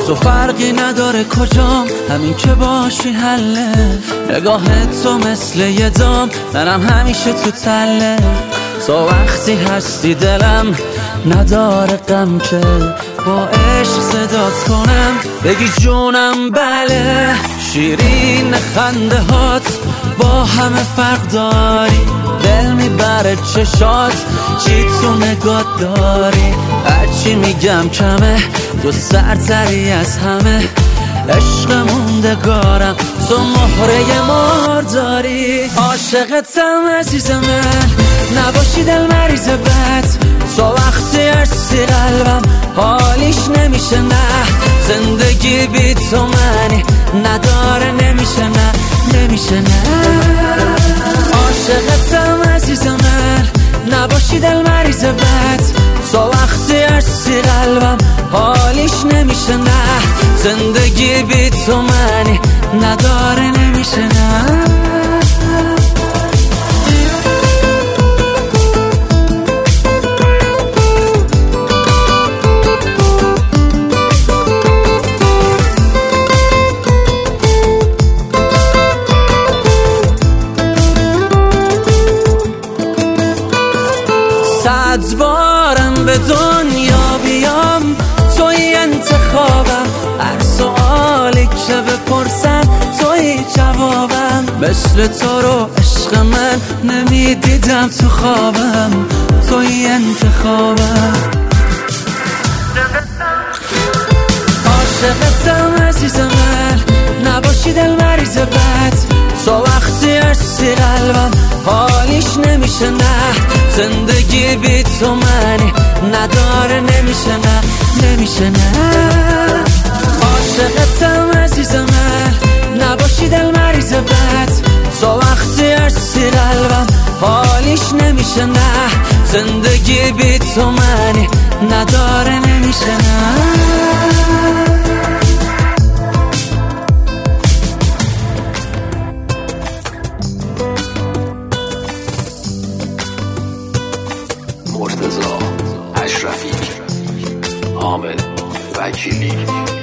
تو فرقی نداره کجام، همین که باشی حله. نگاه تو مثل یه دام، منم همیشه تو تله. تو وقتی هستی دلم نداره غم که با عشق صدات کنم بگی جونم بله. شیرین خنده هات با همه فرق داری، دل میبره چشات چی تو نگات داری. هرچی میگم کمه، تو سرتری از همه. عشق موندگارم، تو مهره مار داری. عاشقتم عزیز من، نباشی دل مریض بد. تو وقتی هستی قلبم حالیش نمیشه نه. زندگی بی تو منی نداره، نمیشه نه، نمیشه نه. عاشقتم عزیز من، نباشی دل مریض بد. تو وقتی هستی قلبم حالیش نمیشه نه. زندگی بی تو منی نداره، نمیشه نه. صد بارم به دنیا بیام توی انتخابم. هر سوالی که بپرسن توی جوابم. مثل تو رو عشق من نمیدیدم تو خوابم، توی انتخابم. عاشقتم عزیز من، نباشی دل مریض بد. تو وقتی هستی قلبم حالیش نمیشه نه. زندگی بی تو منی نداره، نمیشه نه، نمیشه نه. عاشقتم عزیز من، نباشی دل مریض بد. تو وقتی هستی قلبم حالیش نمیشه نه. زندگی بی تو منی نداره، نمیشه نه. مرتضی اشرفی، حامد وکیلی.